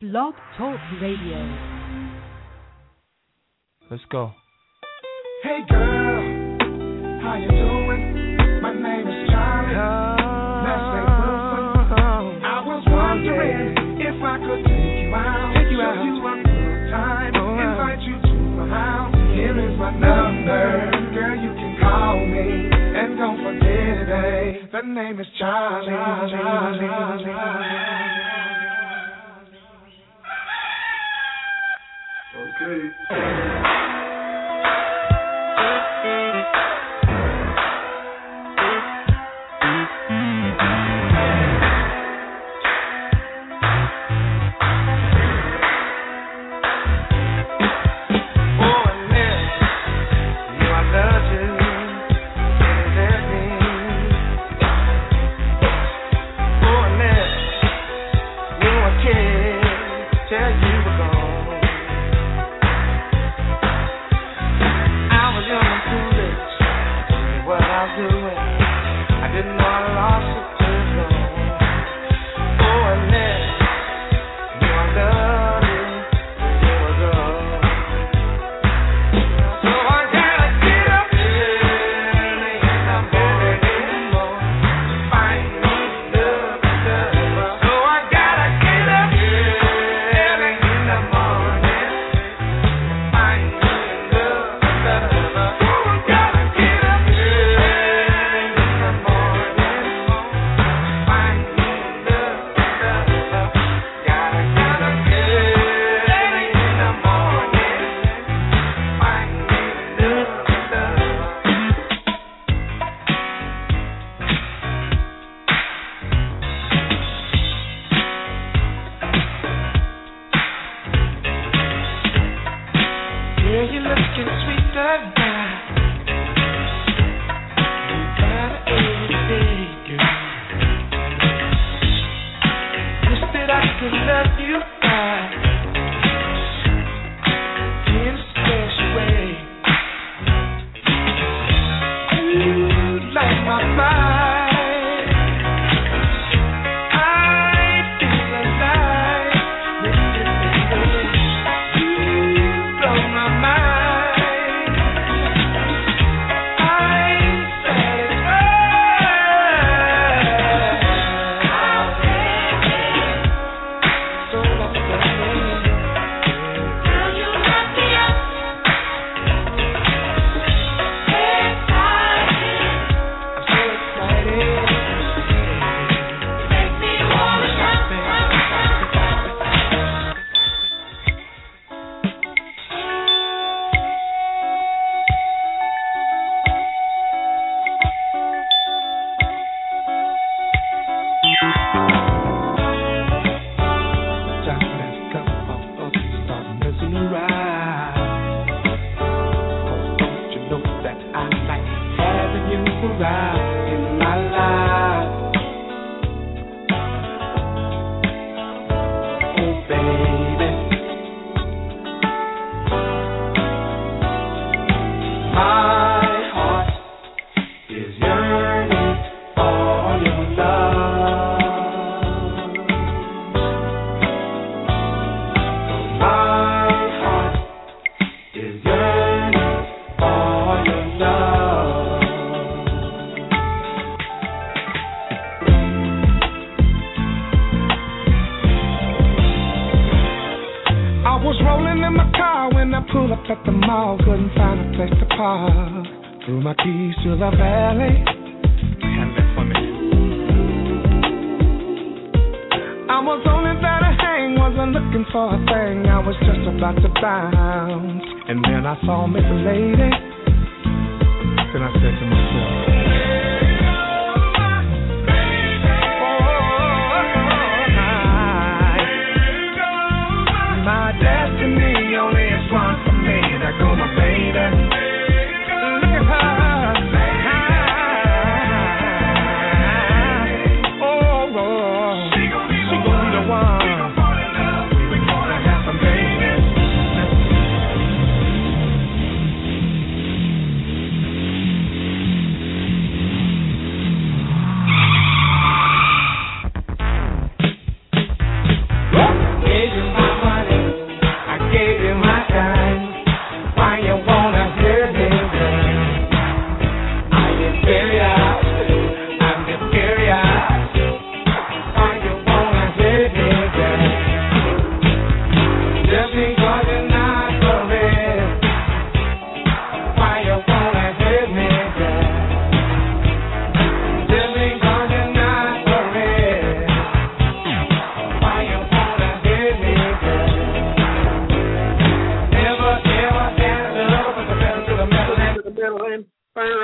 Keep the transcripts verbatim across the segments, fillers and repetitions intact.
Blog Talk Radio. Let's go. Hey girl, how you doing? My name is Charlie. Let's say Wilson. I was wondering if I could take you out, take you show out. you a good time, oh, invite you to my house. Here is my number, girl, you can call me, and don't forget it, eh? The name is Charlie. Charlie, Charlie, Charlie. Okay.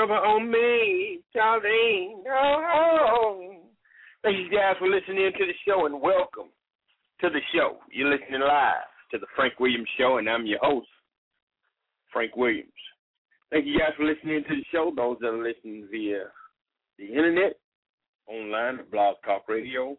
over on me, Charlene. Oh, oh. Thank you guys for listening to the show, and welcome to the show. You're listening live to the Frank Williams Show, and I'm your host, Frank Williams. Thank you guys for listening to the show. Those that are listening via the internet, online at blogtalkradio.com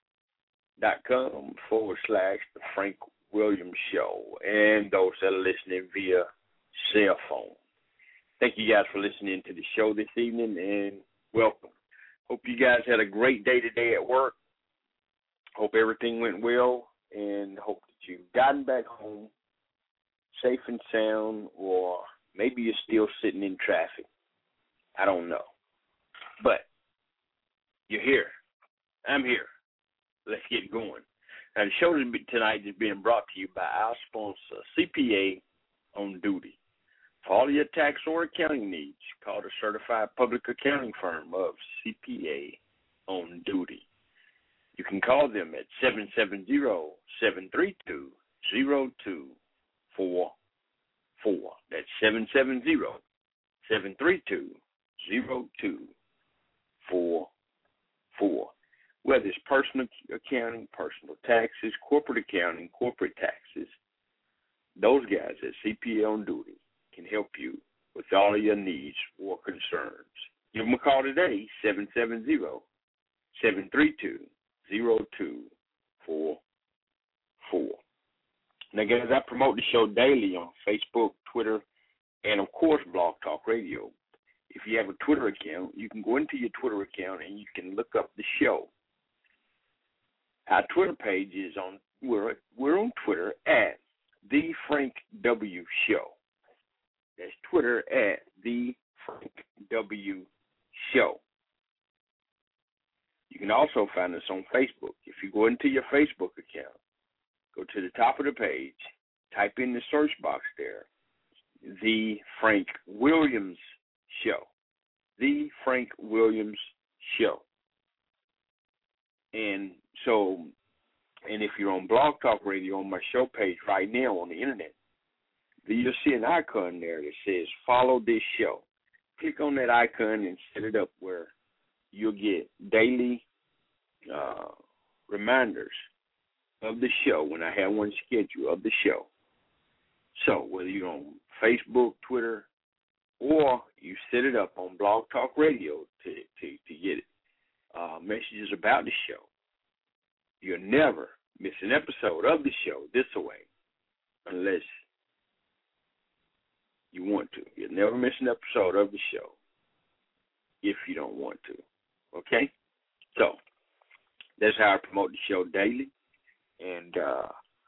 forward slash the Frank Williams Show, and those that are listening via cell phone. Thank you guys for listening to the show this evening, and welcome. Hope you guys had a great day today at work. Hope everything went well, and hope that you've gotten back home safe and sound, or maybe you're still sitting in traffic. I don't know. But you're here. I'm here. Let's get going. Now, the show tonight is being brought to you by our sponsor, C P A on Duty. For all your tax or accounting needs, call the certified public accounting firm of C P A on Duty. You can call them at seven seven zero, seven three two, zero two four four. That's seven seven zero, seven three two, zero two four four. Whether it's personal accounting, personal taxes, corporate accounting, corporate taxes, those guys at C P A on Duty can help you with all of your needs or concerns. Give them a call today, seven seven zero, seven three two, zero two four four. Now, guys, I promote the show daily on Facebook, Twitter, and, of course, Blog Talk Radio. If you have a Twitter account, you can go into your Twitter account and you can look up the show. Our Twitter page is on, we're, we're on Twitter at The Frank W. Show. That's Twitter at The Frank W. Show. You can also find us on Facebook. If you go into your Facebook account, go to the top of the page, type in the search box there, The Frank Williams Show. The Frank Williams Show. And so, and if you're on Blog Talk Radio on my show page right now on the internet, you'll see an icon there that says follow this show. Click on that icon and set it up where you'll get daily uh, reminders of the show when I have one schedule of the show. So whether you're on Facebook, Twitter, or you set it up on Blog Talk Radio to, to, to get it. Uh, messages about the show. You'll never miss an episode of the show this way unless you want to. You'll never miss an episode of the show if you don't want to. Okay? So, that's how I promote the show daily. And uh,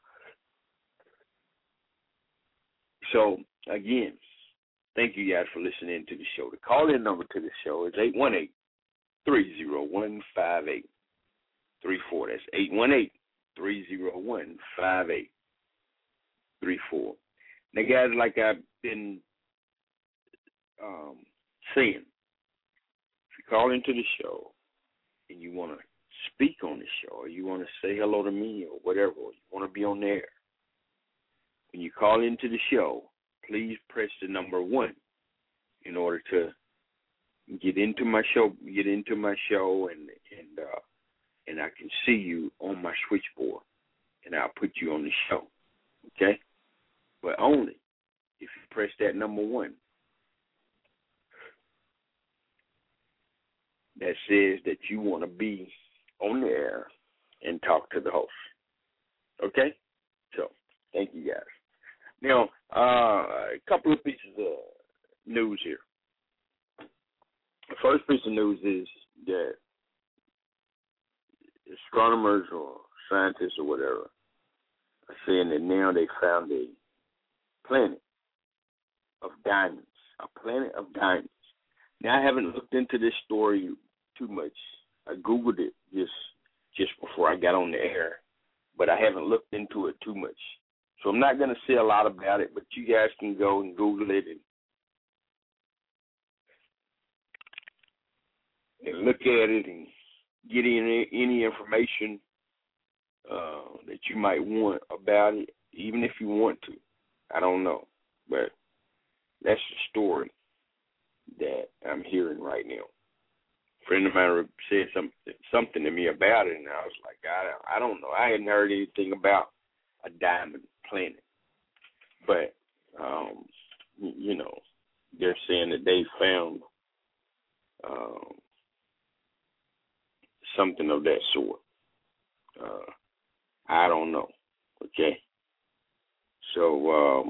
so, again, thank you guys for listening to the show. The call-in number to the show is eight one eight, three oh one, five eight three four. That's eight one eight, three oh one, five eight three four. Now, guys, like I've been um, saying, if you call into the show and you want to speak on the show, or you want to say hello to me or whatever, or you want to be on there, when you call into the show, please press the number one in order to get into my show, get into my show, and and uh, and I can see you on my switchboard, and I'll put you on the show, okay? But only if you press that number one that says that you want to be on the air and talk to the host, okay? So, thank you guys. Now, uh, a couple of pieces of news here. The first piece of news is that astronomers or scientists or whatever are saying that now they found a planet of diamonds, a planet of diamonds. Now, I haven't looked into this story too much. I Googled it just just before I got on the air, but I haven't looked into it too much. So I'm not going to say a lot about it, but you guys can go and Google it and, and look at it and get any, any information uh, that you might want about it, even if you want to. I don't know, but that's the story that I'm hearing right now. A friend of mine said something something to me about it, and I was like, I, I don't know. I hadn't heard anything about a diamond planet. But, um, you know, they're saying that they found um, something of that sort. Uh, I don't know. Okay. So, um,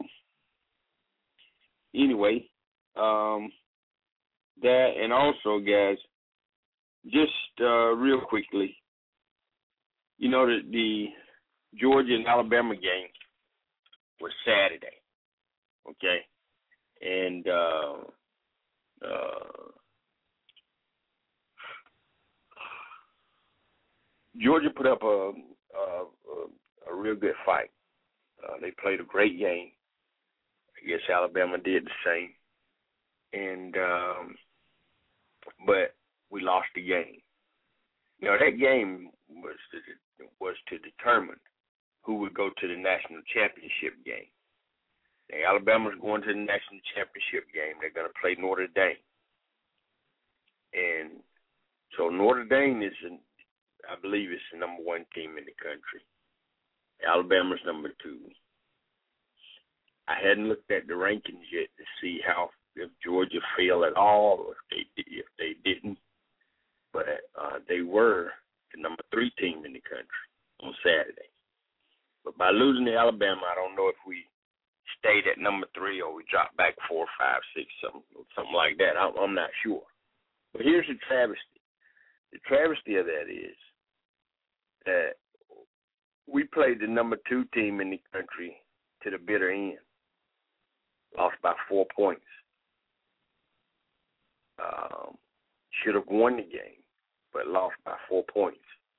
anyway, um, that, and also, guys, just uh, real quickly, you know, the, the Georgia and Alabama game was Saturday. Okay. And, uh, uh, Georgia put up a, a, a real good fight. Uh, they played a great game. I guess Alabama did the same. And, um, but we lost the game. You know, that game was to, was to determine who would go to the national championship game. Now, Alabama's going to the national championship game. They're going to play Notre Dame. And so Notre Dame is, an, I believe, it's the number one team in the country. Alabama's number two. I hadn't looked at the rankings yet to see how, if Georgia fell at all or if they, if they didn't. But uh, they were the number three team in the country on Saturday. But by losing to Alabama, I don't know if we stayed at number three or we dropped back four, five, six, something, something like that. I'm, I'm not sure. But here's the travesty. The travesty of that is that we played the number two team in the country to the bitter end. Lost by four points. Um, should have won the game, but lost by four points.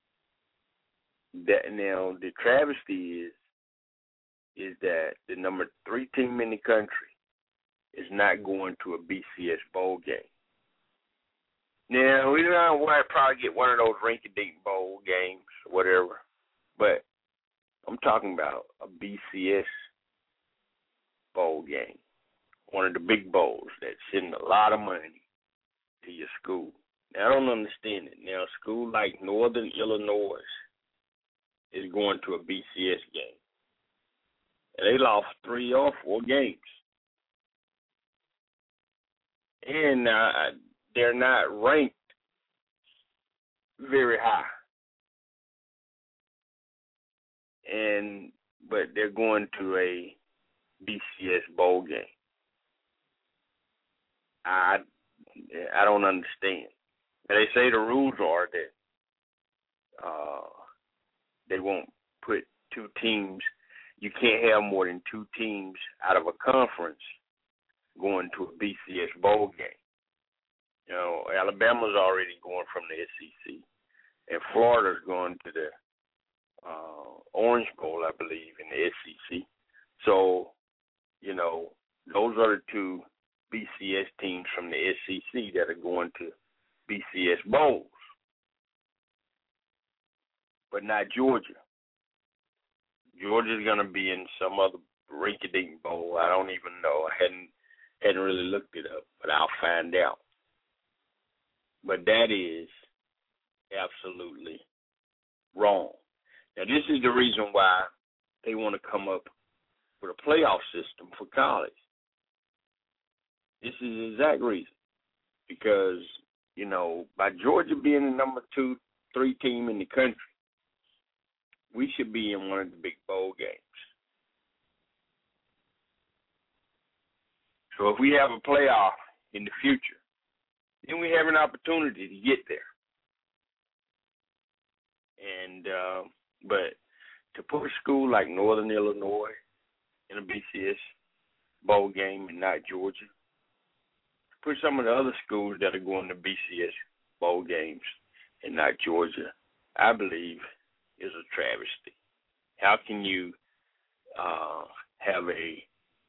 That now the travesty is is that the number three team in the country is not going to a B C S bowl game. Now we don't know why probably get one of those rinky-dink bowl games or whatever, but I'm talking about a B C S bowl game, one of the big bowls that send a lot of money to your school. Now I don't understand it. Now a school like Northern Illinois is going to a B C S game. And they lost three or four games. And uh, they're not ranked very high. And but they're going to a B C S bowl game. I I don't understand. And they say the rules are that uh, they won't put two teams. You can't have more than two teams out of a conference going to a B C S bowl game. You know, Alabama's already going from the S E C, and Florida's going to the uh, Orange Bowl, I believe, in the S E C. So, you know, those are the two B C S teams from the S E C that are going to B C S bowls, but not Georgia. Georgia's going to be in some other rinky-dink bowl. I don't even know. I hadn't hadn't really looked it up, but I'll find out. But that is absolutely wrong. Now, this is the reason why they want to come up with a playoff system for college. This is the exact reason. Because, you know, by Georgia being the number two, three team in the country, we should be in one of the big bowl games. So if we have a playoff in the future, then we have an opportunity to get there. And uh, but to put a school like Northern Illinois in a B C S bowl game and not Georgia, to put some of the other schools that are going to B C S bowl games and not Georgia, I believe is a travesty. How can you uh, have a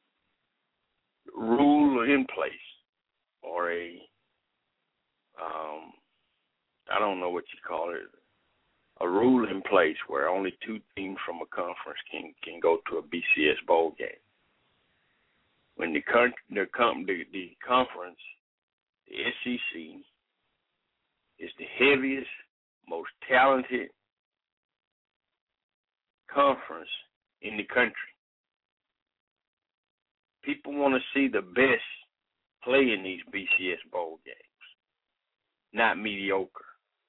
rule in place or a, um, I don't know what you call it, a rule in place where only two teams from a conference can, can go to a B C S bowl game? When the, the, the, the conference the S E C is the heaviest, most talented conference in the country. People want to see the best play in these B C S bowl games, not mediocre.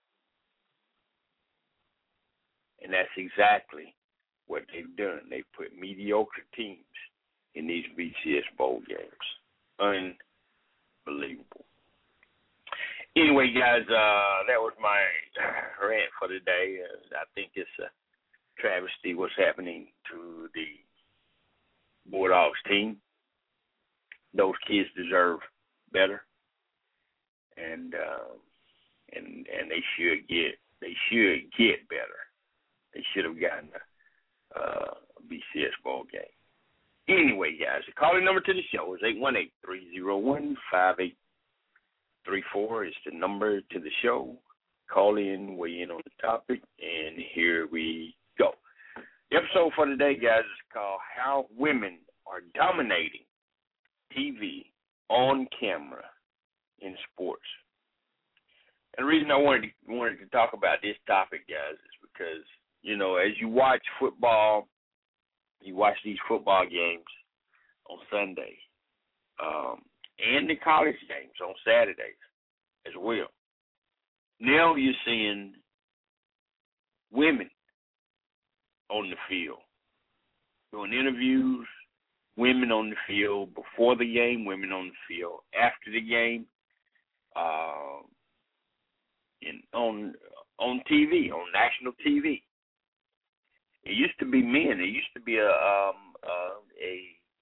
And that's exactly what they've done. They've put mediocre teams in these B C S bowl games. Unbelievable. Anyway, guys, uh, that was my rant for today. Uh, I think it's a travesty what's happening to the Bulldogs team. Those kids deserve better, and uh, and and they should get they should get better. They should have gotten a, uh, a B C S bowl game. Anyway, guys, the calling number to the show is eight one eight, three oh one, five eight three four is the number to the show. Call in, weigh in on the topic, and here we go. The episode for today, guys, is called How Women Are Dominating T V on Camera in Sports. And the reason I wanted to, wanted to talk about this topic, guys, is because, you know, as you watch football, you watch these football games on Sunday, um, and the college games on Saturdays as well. Now you're seeing women on the field doing interviews, women on the field before the game, women on the field after the game, uh, in, on on T V, on national T V. It used to be men. It used to be a um, uh, a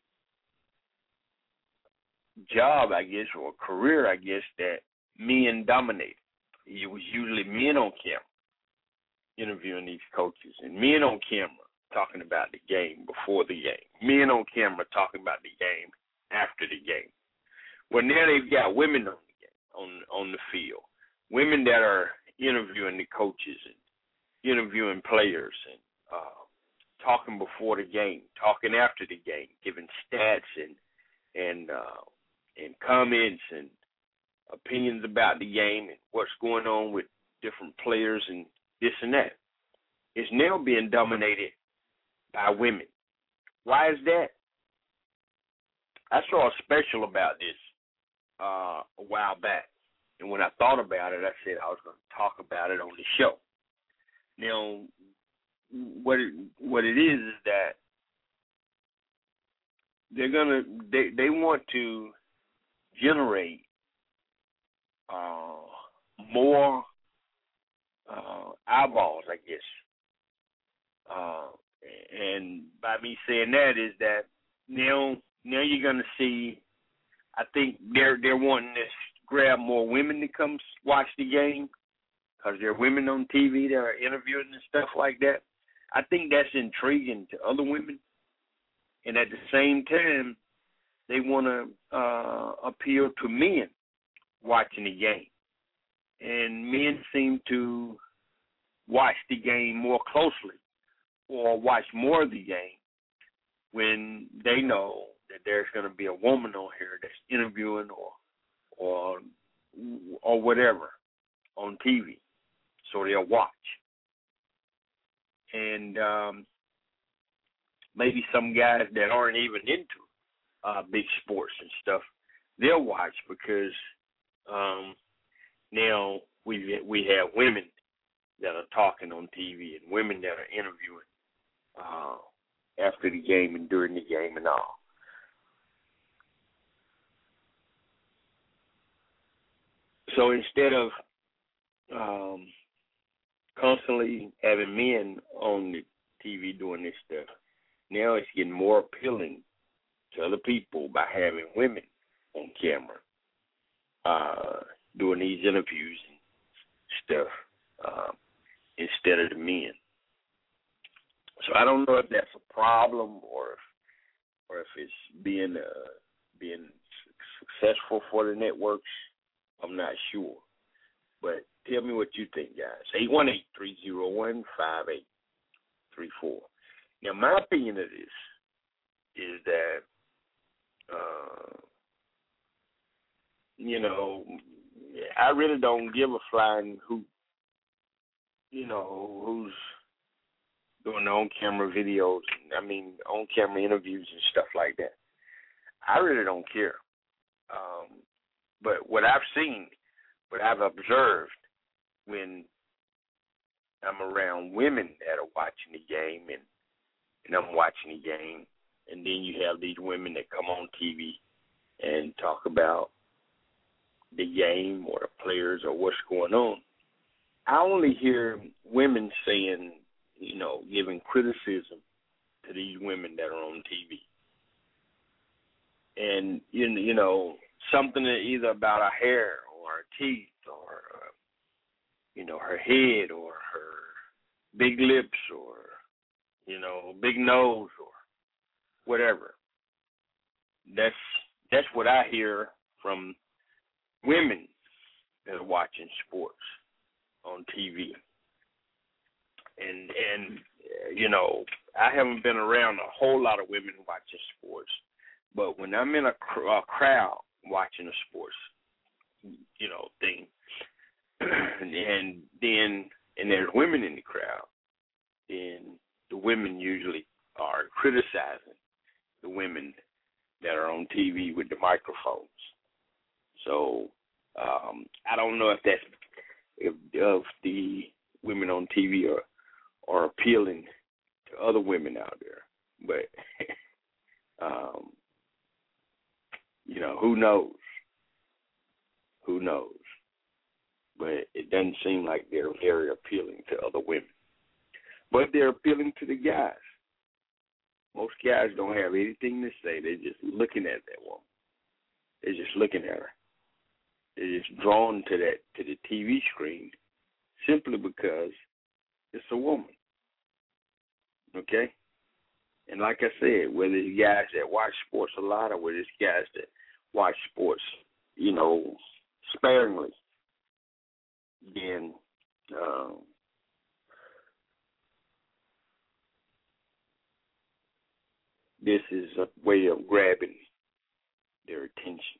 job, I guess, or a career, I guess, that men dominated. It was usually men on camera interviewing these coaches, and men on camera talking about the game before the game, men on camera talking about the game after the game. Well, now they've got women on the game, on on the field, women that are interviewing the coaches and interviewing players and uh, talking before the game, talking after the game, giving stats and and uh, and comments and opinions about the game and what's going on with different players and this and that. It's now being dominated by women. Why is that? I saw a special about this uh, a while back, and when I thought about it, I said I was going to talk about it on the show. Now, what it, what it is is that they're gonna they they want to generate uh, more uh, eyeballs, I guess. Uh, and by me saying that is that now now you're gonna see. I think they're they're wanting to grab more women to come watch the game because there are women on T V that are interviewing and stuff like that. I think that's intriguing to other women, and at the same time, they want to uh, appeal to men watching the game. And men seem to watch the game more closely or watch more of the game when they know that there's going to be a woman on here that's interviewing or or or whatever on T V. So they'll watch. And um, maybe some guys that aren't even into uh, big sports and stuff, they'll watch because um, now we we have women that are talking on T V and women that are interviewing uh, after the game and during the game and all. So instead of um, constantly having men on the T V doing this stuff, now it's getting more appealing to other people by having women on camera uh, doing these interviews and stuff uh, instead of the men. So I don't know if that's a problem or if or if it's being uh, being successful for the networks. I'm not sure. But tell me what you think, guys. eight one eight, three oh one, five eight three four. Now, my opinion of this is that, uh, you know, I really don't give a flying who, you know, who's doing the on-camera videos, I mean, on-camera interviews and stuff like that. I really don't care. Um, but what I've seen, what I've observed when I'm around women that are watching the game and, and I'm watching the game, and then you have these women that come on T V and talk about the game or the players or what's going on. I only hear women saying, you know, giving criticism to these women that are on T V. And, you know, something either about her hair or her teeth or, uh, you know, her head or her big lips or, you know, big nose or whatever. That's that's what I hear from women that are watching sports on T V. And, and you know, I haven't been around a whole lot of women watching sports, but when I'm in a, cr- a crowd watching a sports, you know, thing, and then and there's women in the crowd, then the women usually are criticizing the women that are on T V with the microphones. So um, I don't know if that's if, if the women on T V are are appealing to other women out there, but um, you know, who knows? Who knows? But it doesn't seem like they're very appealing to other women. But they're appealing to the guys. Most guys don't have anything to say. They're just looking at that woman. They're just looking at her. They're just drawn to that to the T V screen simply because it's a woman. Okay? And like I said, whether it's guys that watch sports a lot or whether it's guys that watch sports, you know, sparingly, then um, this is a way of grabbing their attention.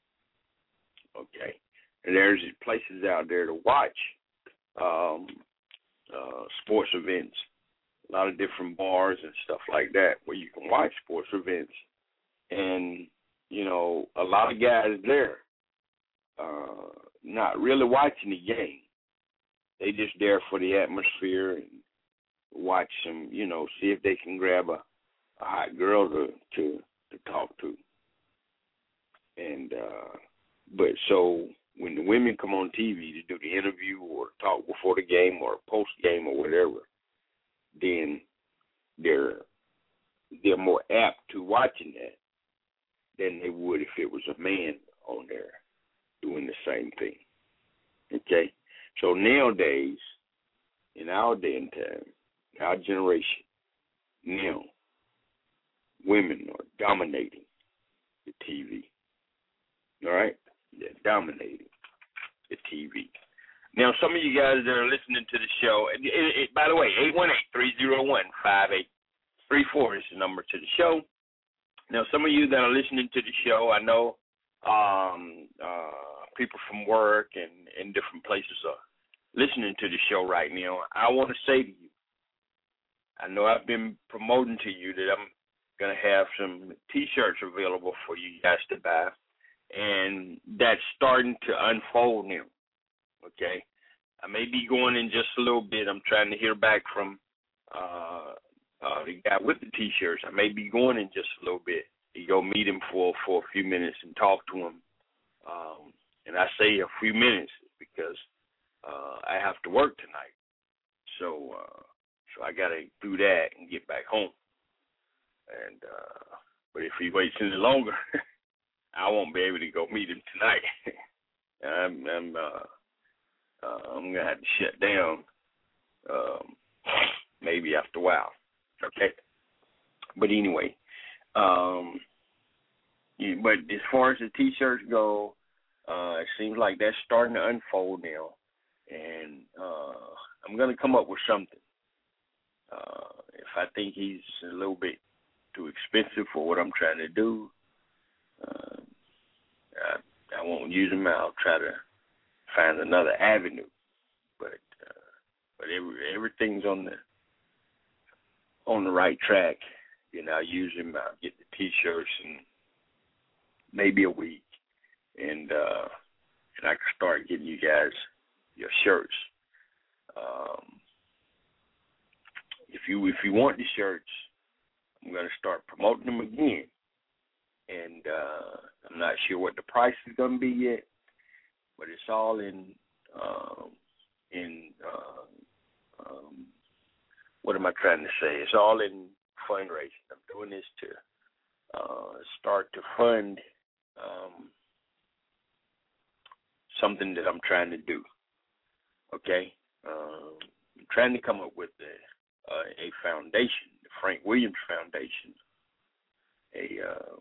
Okay? And there's places out there to watch um, uh, sports events, a lot of different bars and stuff like that where you can watch sports events. And, you know, a lot of guys there uh, not really watching the game. They just there for the atmosphere and watch some, you know, see if they can grab a, a hot girl to, to to talk to. And uh, but so when the women come on T V to do the interview or talk before the game or post game or whatever, then they're they're more apt to watching that than they would if it was a man on there doing the same thing. Okay? So nowadays, in our day and time, our generation, now, women are dominating the T V. All right? They're dominating the T V. Now, some of you guys that are listening to the show, it, it, it, by the way, eight one eight, three oh one, five eight three four is the number to the show. Now, some of you that are listening to the show, I know um, uh, people from work and, and different places are listening to the show right now. I want to say to you, I know I've been promoting to you that I'm going to have some T-shirts available for you guys to buy, and that's starting to unfold now. Okay, I may be going in just a little bit. I'm trying to hear back from uh, uh, the guy with the T-shirts. I may be going in just a little bit to go meet him for for a few minutes and talk to him. Um, and I say a few minutes because uh, I have to work tonight, so uh, so I got to do that and get back home. And uh, but if he waits any longer, I won't be able to go meet him tonight. I'm I'm uh, Uh, I'm going to have to shut down um, maybe after a while, okay? But anyway, um, yeah, but as far as the T-shirts go, uh, it seems like that's starting to unfold now, and uh, I'm going to come up with something. Uh, if I think he's a little bit too expensive for what I'm trying to do, uh, I, I won't use him. I'll try to find another avenue. But uh, but every, everything's on the on the right track. You know, I use them. I get the T-shirts in maybe a week, and uh, and I can start getting you guys your shirts. Um, if you if you want the shirts, I'm going to start promoting them again, and uh, I'm not sure what the price is going to be yet, but it's all in um, in uh, um, what am I trying to say? It's all in fundraising. I'm doing this to uh, start to fund um, something that I'm trying to do. Okay, um, I'm trying to come up with a, uh, a foundation, the Frank Williams Foundation, a uh,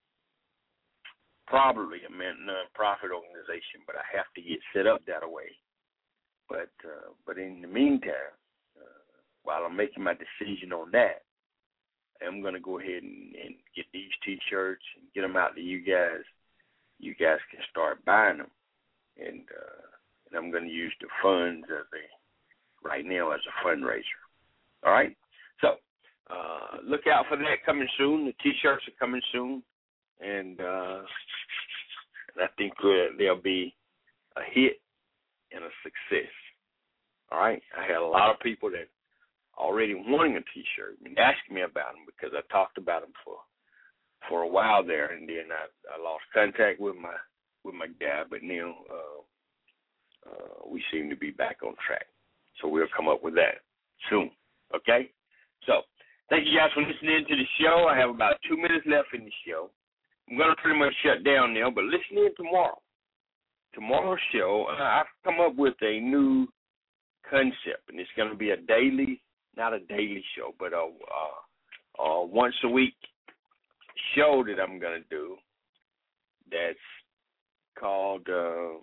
probably a non-profit organization, but I have to get set up that way. But uh, but in the meantime, uh, while I'm making my decision on that, I'm going to go ahead and, and get these T-shirts and get them out to you guys. You guys can start buying them, and uh, and I'm going to use the funds as a right now as a fundraiser. All right, so uh, look out for that coming soon. The T-shirts are coming soon, and uh, and I think uh, they'll be a hit and a success. All right, I had a lot of people that already wanting a T-shirt and asking me about them because I talked about them for for a while there, and then I, I lost contact with my with my guy, but now uh, uh, we seem to be back on track. So we'll come up with that soon. Okay? So thank you guys for listening to the show. I have about two minutes left in the show. I'm going to pretty much shut down now, but listen in tomorrow. Tomorrow's show, uh, I've come up with a new concept, and it's going to be a daily, not a daily show, but a uh, uh, once a week show that I'm going to do that's called uh,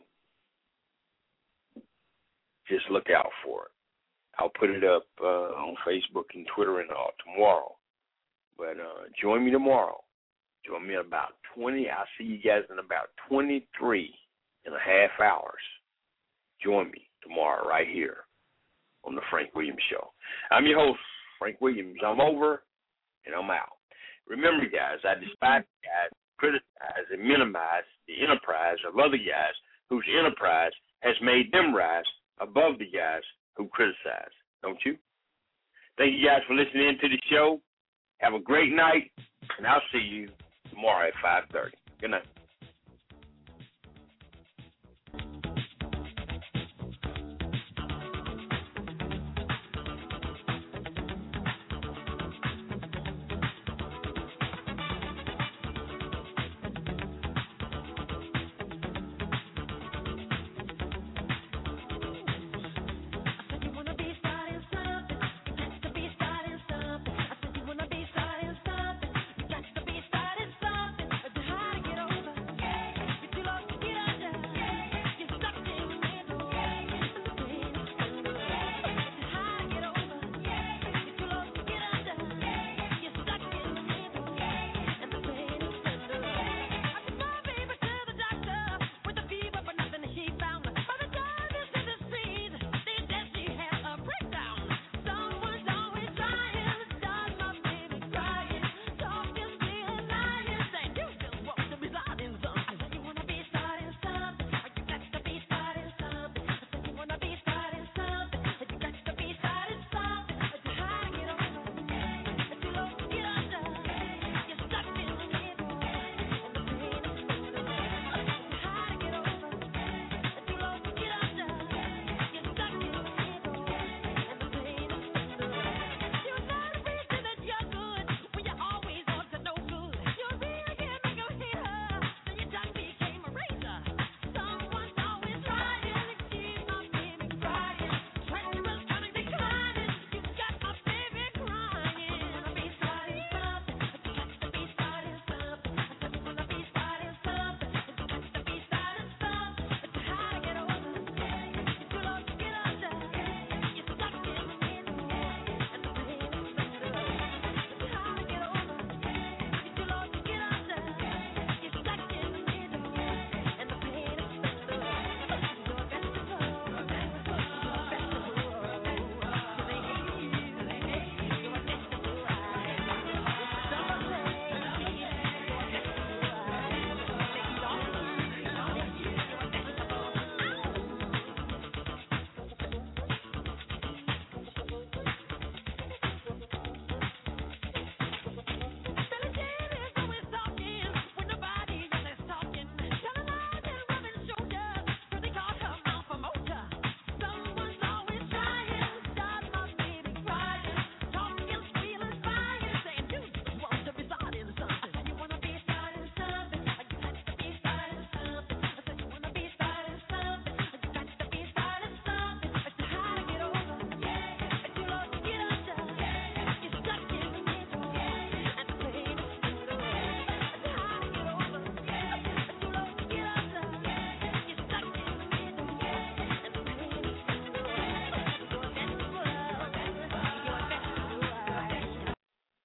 Just Look Out For It. I'll put it up uh, on Facebook and Twitter and all tomorrow. But uh, join me tomorrow. Join me in about twenty. I'll see you guys in about twenty-three and a half hours. Join me tomorrow right here on the Frank Williams Show. I'm your host, Frank Williams. I'm over and I'm out. Remember, guys, I despise guys, criticize and minimize the enterprise of other guys whose enterprise has made them rise above the guys who criticize. Don't you? Thank you guys for listening to the show. Have a great night, and I'll see you tomorrow at five thirty. Good night.